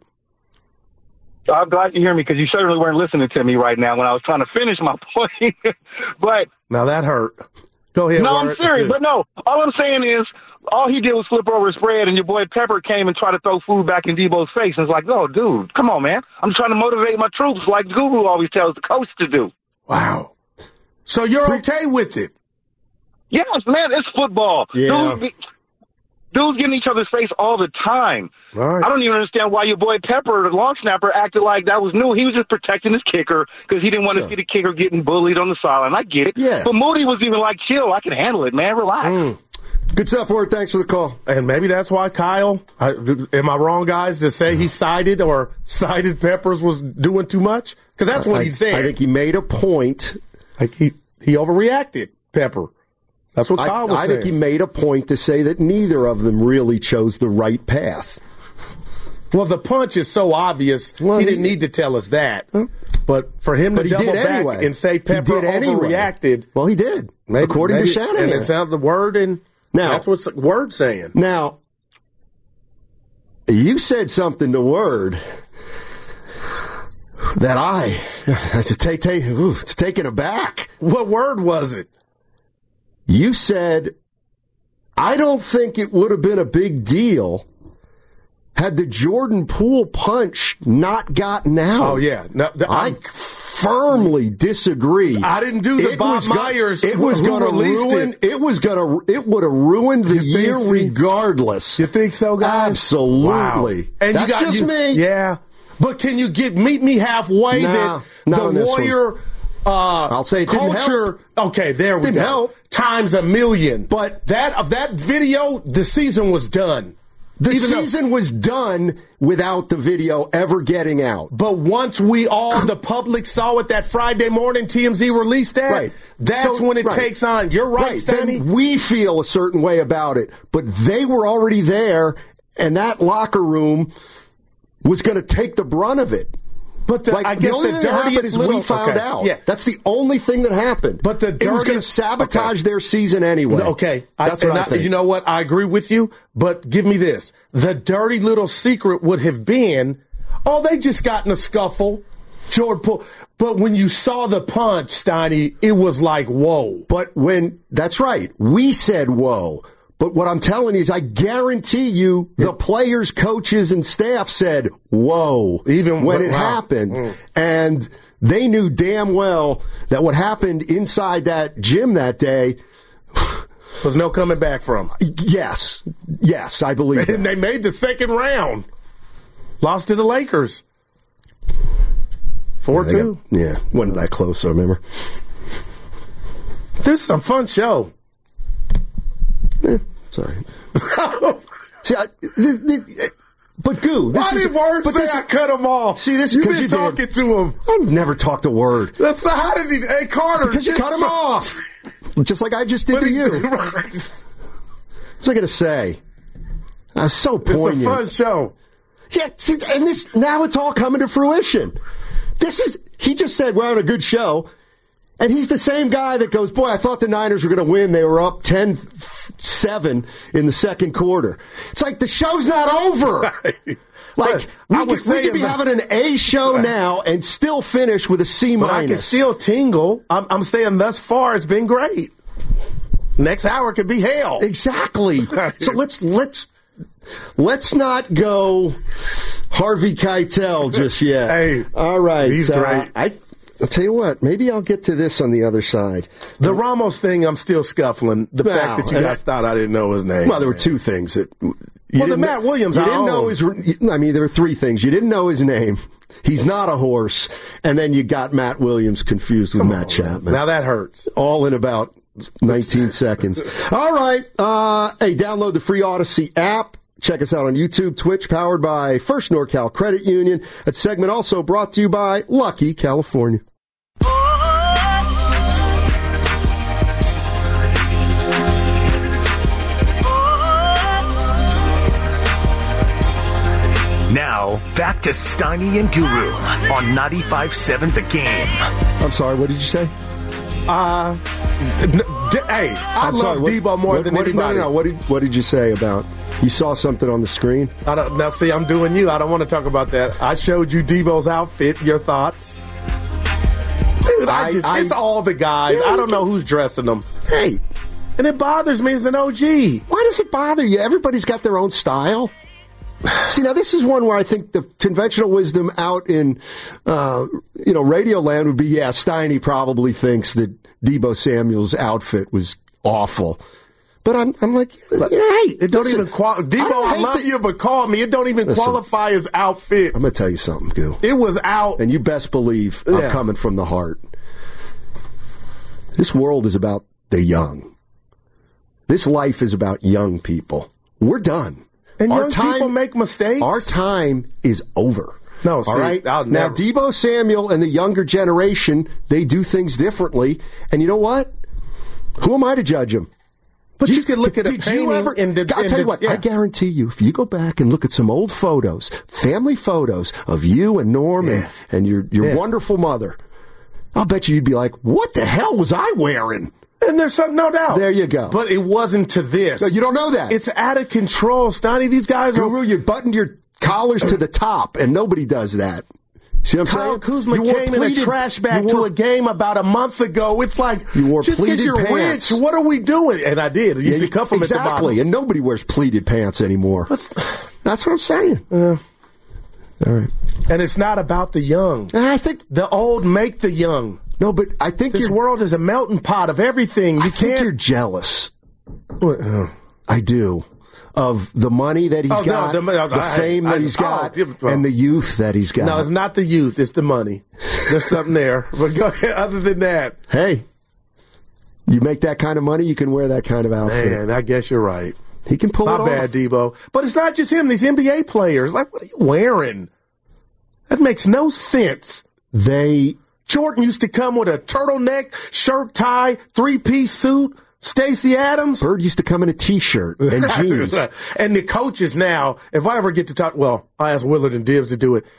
I'm glad you hear me because you certainly weren't listening to me right now when I was trying to finish my point. But now that hurt. Go ahead. No, Word. I'm serious. But no, all I'm saying is, all he did was flip over his spread, and your boy Pepper came and tried to throw food back in Debo's face. And it's like, oh, dude, come on, man. I'm trying to motivate my troops like Guru always tells the coach to do. Wow. So you're okay with it? Yes, man, it's football. Yeah. Dudes get in each other's face all the time. Right. I don't even understand why your boy Pepper, the long snapper, acted like that was new. He was just protecting his kicker because he didn't want to see the kicker getting bullied on the sideline. I get it. Yeah. But Moody was even like, chill, I can handle it, man. Relax. Good stuff, Word. Thanks for the call. And maybe that's why Kyle, am I wrong, guys, to say he cited Peppers was doing too much? Because that's what he said. I think he made a point. Like he overreacted, Pepper. That's what Kyle was saying. I think he made a point to say that neither of them really chose the right path. Well, the punch is so obvious, he didn't need to tell us that. But for him to double back and say Pepper overreacted. Well, he did, according to Shanahan. And it sounded the Word, and that's what's Word saying. Now, you said something to Word that it's taken aback. What word was it? You said, I don't think it would have been a big deal had the Jordan Poole punch not gotten out. Oh, yeah. No, I firmly disagree. I didn't do the Bob Myers. It was going to ruin. It would have ruined the year regardless. You think so, guys? Absolutely. Wow. And that's just me. Yeah. But can you meet me halfway that the Warrior I'll say it culture? Okay, there we go. Help. Times a million. But that video, the season was done. The season was done without the video ever getting out. But once the public saw it that Friday morning, TMZ released that, that's when it takes on. You're right, Steiny. Then we feel a certain way about it. But they were already there, and that locker room was going to take the brunt of it. But I guess the dirtiest we found out. Yeah, that's the only thing that happened. But the dirtiest, it was going to sabotage their season anyway. Okay, that's what I think. You know what? I agree with you. But give me this: the dirty little secret would have been, they just got in a scuffle. Jordan pulled. But when you saw the punch, Steiny, it was like whoa. But that's right, we said whoa. But what I'm telling you is I guarantee you the players, coaches, and staff said, whoa, even when it happened. And they knew damn well that what happened inside that gym that day was no coming back from. Yes, I believe that. And they made the second round. Lost to the Lakers. 4-2. Yeah, wasn't that close, I remember. This is some fun show. Sorry. See, but Goo, why did Word say I cut him off? See, this you've been talking to him. I never talked a word. That's how did he? Hey, Carter, because you cut him off, just like I just did to you. What's I gonna say? So poignant. It's a fun show. Yeah, see, and now it's all coming to fruition. He just said we're on a good show. And he's the same guy that goes, boy, I thought the Niners were going to win. They were up 10-7 in the second quarter. It's like the show's not over. Right. Like, we could be having an A show now and still finish with a C-. But I can still tingle. I'm saying thus far it's been great. Next hour could be hell. Exactly. So let's not go Harvey Keitel just yet. Hey, all right. He's great. I'll tell you what, maybe I'll get to this on the other side. The Ramos thing, I'm still scuffling. The fact that you guys thought I didn't know his name. Well, there were two things that... the Matt Williams, you didn't know his... I mean, there were three things. You didn't know his name. He's not a horse. And then you got Matt Williams confused with Matt Chapman. Now that hurts. All in about 19 seconds. All right. Hey, download the free Odyssey app. Check us out on YouTube, Twitch, powered by First NorCal Credit Union. That segment also brought to you by Lucky California. Now, back to Steiny and Guru on 95.7 The Game. I'm sorry, what did you say? I love Debo more than anybody. No. What did you say about... You saw something on the screen? Now, see, I'm doing you. I don't want to talk about that. I showed you Debo's outfit. Your thoughts? Dude, it's all the guys. I don't know who's dressing them. Hey. And it bothers me as an OG. Why does it bother you? Everybody's got their own style. See, now this is one where I think the conventional wisdom out in, Radio Land would be, Steiny probably thinks that Debo Samuel's outfit was awful. But I'm like, hey, it don't even qualify. Debo, I love you, but call me. It don't even qualify as outfit. I'm going to tell you something, Goo. It was out. And you best believe I'm coming from the heart. This world is about the young. This life is about young people. We're done. And young people make mistakes. Our time is over. No, see, all right? Now, Debo Samuel and the younger generation, they do things differently. And you know what? Who am I to judge them? But you could look at a painting. I'll tell you what, I guarantee you, if you go back and look at some old photos, family photos of you and Norm and your wonderful mother, I'll bet you'd be like, what the hell was I wearing? And there's something, no doubt. There you go. But it wasn't to this. No, you don't know that. It's out of control, Steiny. These guys Guru, you buttoned your collars to the top, and nobody does that. See what I'm saying? Kyle Kuzma came in a trash bag to a game about a month ago. It's like, just because you're rich, what are we doing? And I did. It used to cuff them at the bottom. Exactly, and nobody wears pleated pants anymore. That's what I'm saying. All right. And it's not about the young. I think the old make the young. No, but I think this world is a melting pot of everything. I think you're jealous. I do. Of the money that he's got, the fame that he's got, and the youth that he's got. No, it's not the youth. It's the money. There's something there. But go ahead, other than that. Hey, you make that kind of money, you can wear that kind of outfit. Man, I guess you're right. He can pull it off. My bad, Debo. But it's not just him. These NBA players, like, what are you wearing? That makes no sense. Jordan used to come with a turtleneck, shirt, tie, three-piece suit. Stacey Adams. Bird used to come in a T-shirt and jeans. And the coaches now, if I ever get to talk, I asked Willard and Dibbs to do it.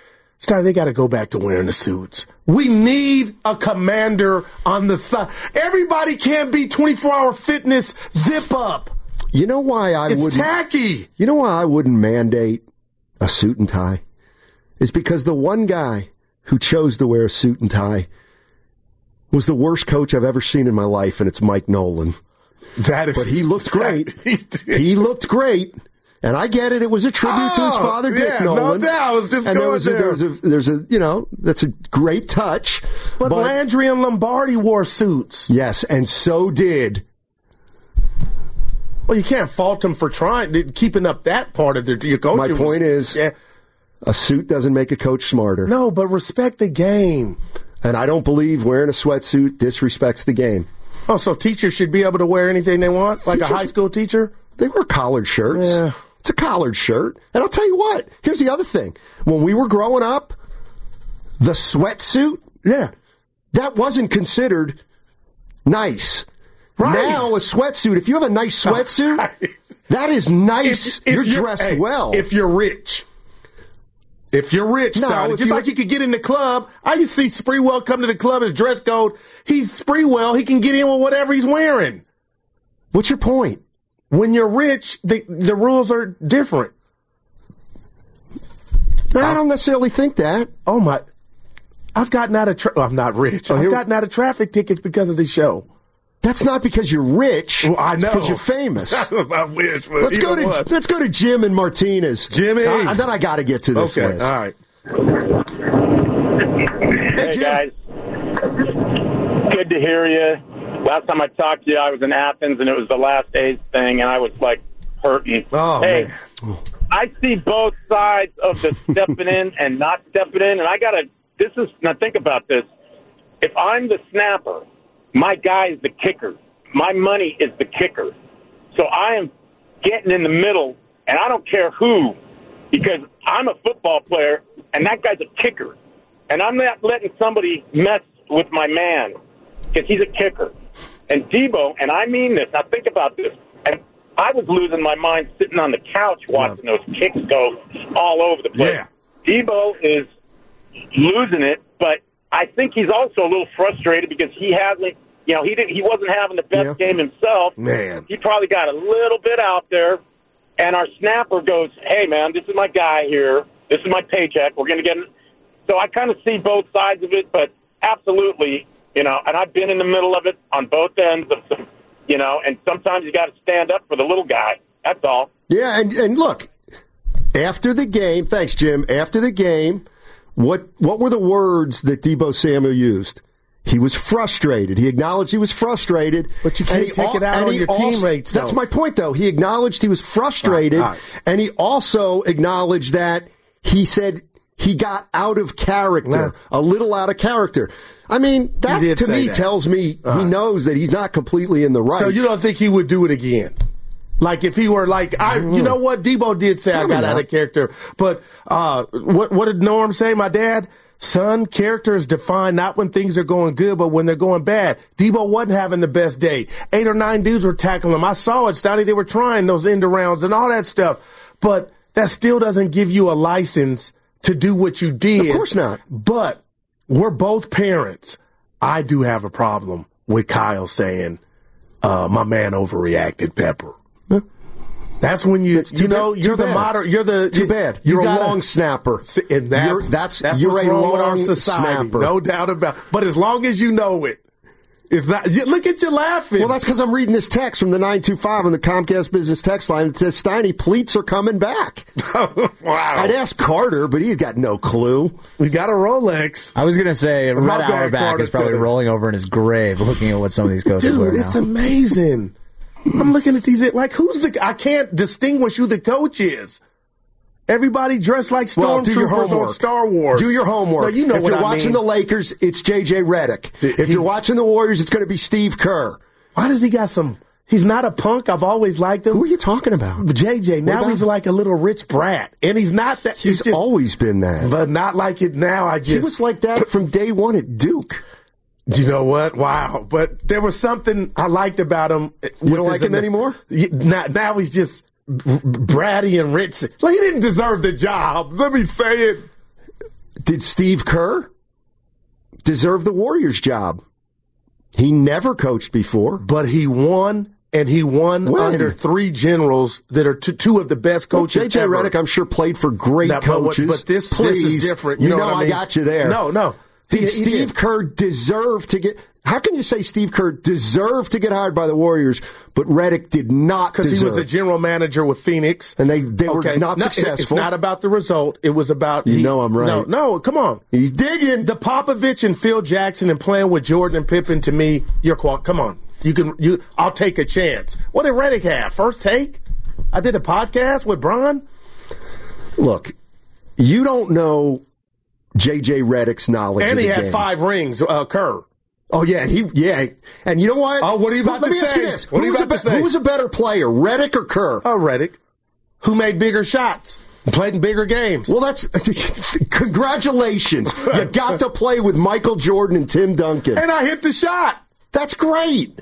They got to go back to wearing the suits. We need a commander on the side. Everybody can't be 24-hour fitness zip up. You know why it's tacky. You know why I wouldn't mandate a suit and tie? Is because the one guy who chose to wear a suit and tie was the worst coach I've ever seen in my life, and it's Mike Nolan. But he looked great. He looked great. And I get it. It was a tribute to his father, Dick Nolan. No doubt. I was just going there's a that's a great touch. But Landry and Lombardi wore suits. Yes, and so did. Well, you can't fault them for keeping up that part of your coaching. My point is, a suit doesn't make a coach smarter. No, but respect the game. And I don't believe wearing a sweatsuit disrespects the game. Oh, so teachers should be able to wear anything they want? Like a high school teacher? They wear collared shirts. Yeah. It's a collared shirt. And I'll tell you what, here's the other thing. When we were growing up, the sweatsuit, that wasn't considered nice. Right. Now, a sweatsuit, if you have a nice sweatsuit, that is nice. You're dressed well. If you're rich. If you're rich, just like you could get in the club. I used to see Sprewell come to the club as dress code. He's Sprewell. He can get in with whatever he's wearing. What's your point? When you're rich, the rules are different. I don't necessarily think that. Oh, my. I've gotten out of I'm not rich. I've gotten out of traffic tickets because of the show. That's not because you're rich. Well, I know. Because you're famous. I wish. Let's go to Jim and Martinez. Jimmy. And then I got to get to this list. All right. Hey, Jim. Guys. Good to hear you. Last time I talked to you, I was in Athens, and it was the last A's thing, and I was, hurting. Oh, hey, man. I see both sides of the stepping in and not stepping in, and now think about this. If I'm the snapper, my guy is the kicker. My money is the kicker. So I am getting in the middle, and I don't care who, because I'm a football player, and that guy's a kicker. And I'm not letting somebody mess with my man, because he's a kicker. And Debo, and I mean this, now think about this, and I was losing my mind sitting on the couch watching those kicks go all over the place. Yeah. Debo is losing it, but I think he's also a little frustrated because he hasn't, he wasn't having the best game himself. Man. He probably got a little bit out there, and our snapper goes, hey, man, this is my guy here. This is my paycheck. We're going to get it. So I kind of see both sides of it, but absolutely, and I've been in the middle of it on both ends of the, and sometimes you got to stand up for the little guy. That's all. Yeah, and look, after the game, thanks, Jim, after the game, what were the words that Debo Samuel used? He was frustrated. He acknowledged he was frustrated. But you can't take it out on your teammates. That's my point, though. He acknowledged he was frustrated, and he also acknowledged that he said he got out of character, a little out of character. I mean, that to me tells me he knows that he's not completely in the right. So you don't think he would do it again? Like if he were you know what? Debo did say I got out of character. But what did Norm say, my dad? Son, character is defined not when things are going good, but when they're going bad. Debo wasn't having the best day. 8 or 9 dudes were tackling him. I saw it, Stoney. They were trying those end arounds and all that stuff. But that still doesn't give you a license to do what you did. Of course not. But we're both parents. I do have a problem with Kyle saying, my man overreacted, Pepper. That's when you're the modern. You're the too bad. You're a long snapper, and that's you're what's a wrong long with our society, snapper. no doubt about. But as long as you know it, it's not. Look at you laughing. Well, that's because I'm reading this text from the 925 on the Comcast Business text line. It says Steiny pleats are coming back. Wow. I'd ask Carter, but he's got no clue. We got a Rolex. I was going to say Red Auerbach is probably rolling over in his grave, looking at what some of these coaches wear now. Dude, it's amazing. I'm looking at these, I can't distinguish who the coach is. Everybody dressed like stormtroopers on Star Wars. Do your homework. No, you know if you're watching the Lakers, it's J.J. Redick. If you're watching the Warriors, it's going to be Steve Kerr. Why does he got he's not a punk. I've always liked him. Who are you talking about? J.J. Now he's like a little rich brat. And he's not that. He's always been that. But not like it now. He was like that from day one at Duke. Do you know what? Wow. But there was something I liked about him. You don't like him anymore? Now he's just bratty and ritzy. Like, he didn't deserve the job. Let me say it. Did Steve Kerr deserve the Warriors job? He never coached before. But he won, and he won under three generals that are two of the best coaches J.J. ever. Redick, I'm sure, played for great coaches. But this is different. You know what I mean? I got you there. No. Did Steve Kerr deserve to get... How can you say Steve Kerr deserved to get hired by the Warriors, but Redick did not deserve? Because he was a general manager with Phoenix. And they were not successful. It's not about the result. It was about... I'm right. No, come on. He's digging. The Popovich and Phil Jackson and playing with Jordan and Pippen, to me, come on. I'll take a chance. What did Redick have? First take? I did a podcast with Bron. Look, you don't know J.J. Redick's knowledge and of the game. And he had 5 rings, Kerr. Oh, yeah, and you know what? Oh, what are you about to say? Let me ask you this. Who's a better player, Redick or Kerr? Oh, Redick. Who made bigger shots? Played in bigger games. Well, that's... Congratulations. You got to play with Michael Jordan and Tim Duncan. And I hit the shot. That's great.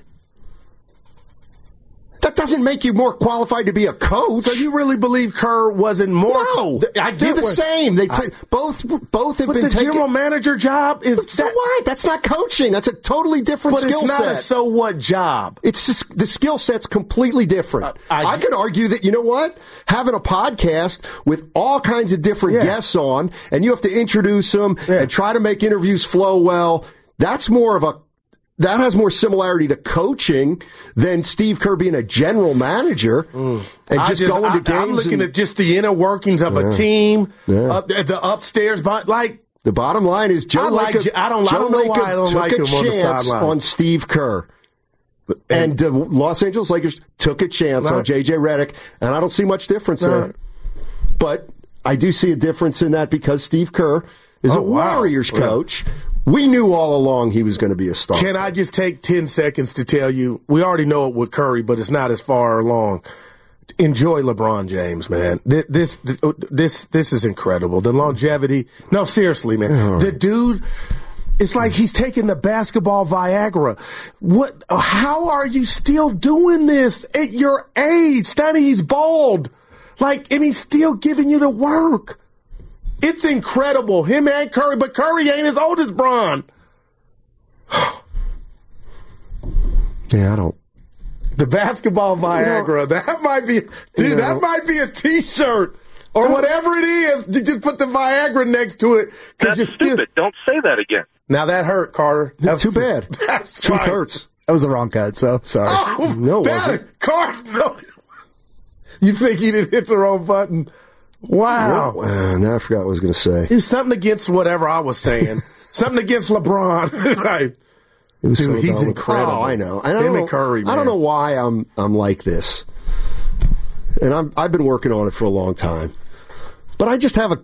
That doesn't make you more qualified to be a coach. So you really believe Kerr wasn't more? No, they're the same. Both have been taken. The general manager job is so what? That's not coaching. That's a totally different skill set. But it's not a so what job. It's just the skill set's completely different. I could argue that, you know what? Having a podcast with all kinds of different guests on, and you have to introduce them and try to make interviews flow well. That has more similarity to coaching than Steve Kerr being a general manager and just going to games. I'm looking at just the inner workings of a team, the upstairs, like the bottom line is Joe Lacob took a chance on Steve Kerr, and the Los Angeles Lakers took a chance on J.J. Redick, and I don't see much difference there. But I do see a difference in that because Steve Kerr is a Warriors coach. We knew all along he was going to be a star. Can I just take 10 seconds to tell you, we already know it with Curry, but it's not as far along. Enjoy LeBron James, man. This is incredible. The longevity. No, seriously, man. The dude, it's like he's taking the basketball Viagra. How are you still doing this at your age? Steiny, he's bald. And he's still giving you the work. It's incredible. Him and Curry, but Curry ain't as old as Bron. Yeah, I don't. The basketball Viagra, that might be, that might be a T-shirt or whatever it is. You just put the Viagra next to it. That's stupid. Don't say that again. Now that hurt, Carter. That's too bad. Truth hurts. That was the wrong cut, so sorry. Oh, no, wasn't. Carter, no. You think he didn't hit the wrong button? Wow. Now I forgot what I was going to say. It was something against whatever I was saying. Something against LeBron. Right. Dude, he's incredible. Oh, I know. I don't know. Curry, man. I don't know why I'm like this. And I've been working on it for a long time. But I just have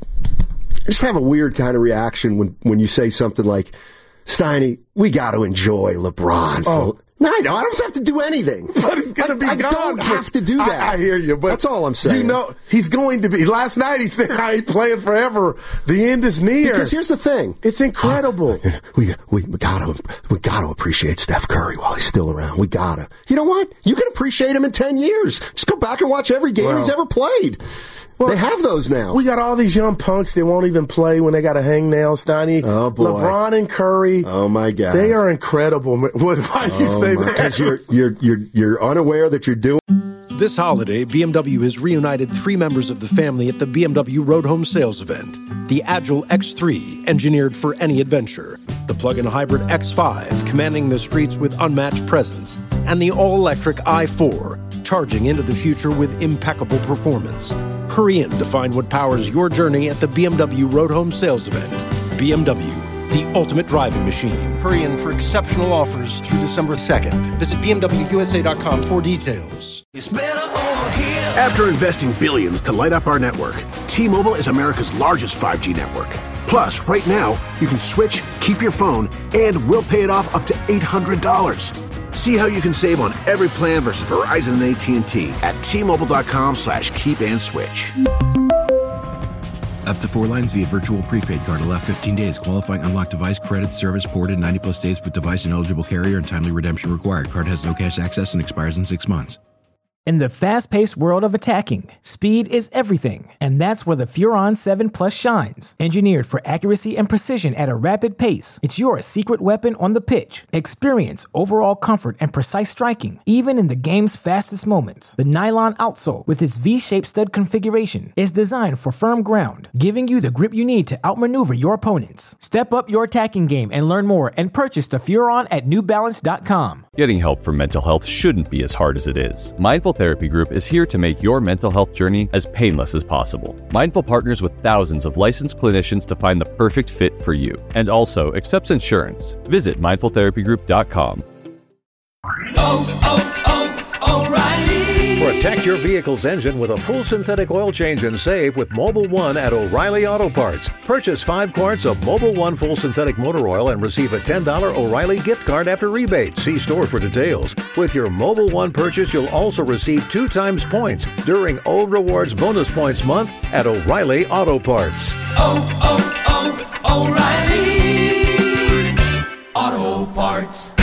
a weird kind of reaction when you say something like, Steiny, we got to enjoy LeBron. Oh. No, I don't have to do anything. But he's going to be gone. I don't have to do that. I hear you, but that's all I'm saying. You know, he's going to be. Last night he said, I ain't playing forever. The end is near. Because here's the thing. It's incredible. We gotta appreciate Steph Curry while he's still around. We gotta. You know what? You can appreciate him in 10 years. Just go back and watch every game he's ever played. Well, they have those now. We got all these young punks that won't even play when they got a hangnail, Steiny. Oh, boy. LeBron and Curry. Oh, my God. They are incredible. Why do you say that? Because you're unaware that you're doing. This holiday, BMW has reunited 3 members of the family at the BMW Road Home Sales Event. The Agile X3, engineered for any adventure. The plug-in hybrid X5, commanding the streets with unmatched presence. And the all-electric i4, charging into the future with impeccable performance. Hurry in to find what powers your journey at the BMW Road Home Sales Event. BMW, the ultimate driving machine. Hurry in for exceptional offers through December 2nd. Visit BMWUSA.com for details. After investing billions to light up our network, T-Mobile is America's largest 5G network. Plus, right now, you can switch, keep your phone, and we'll pay it off up to $800. See how you can save on every plan versus Verizon and AT&T at T-Mobile.com/keep-and-switch. Up to 4 lines via virtual prepaid card. Allow 15 days. Qualifying unlocked device credit service ported 90+ states with device and eligible carrier and timely redemption required. Card has no cash access and expires in 6 months. In the fast-paced world of attacking, speed is everything, and that's where the Furon 7 Plus shines. Engineered for accuracy and precision at a rapid pace, it's your secret weapon on the pitch. Experience overall comfort and precise striking, even in the game's fastest moments. The nylon outsole, with its V-shaped stud configuration, is designed for firm ground, giving you the grip you need to outmaneuver your opponents. Step up your attacking game and learn more and purchase the Furon at NewBalance.com. Getting help for mental health shouldn't be as hard as it is. Mindful Therapy Group is here to make your mental health journey as painless as possible. Mindful partners with thousands of licensed clinicians to find the perfect fit for you, and also accepts insurance. Visit mindfultherapygroup.com. Protect your vehicle's engine with a full synthetic oil change and save with Mobil 1 at O'Reilly Auto Parts. Purchase 5 quarts of Mobil 1 full synthetic motor oil and receive a $10 O'Reilly gift card after rebate. See store for details. With your Mobil 1 purchase, you'll also receive 2 times points during O Rewards Bonus Points Month at O'Reilly Auto Parts. O'Reilly Auto Parts.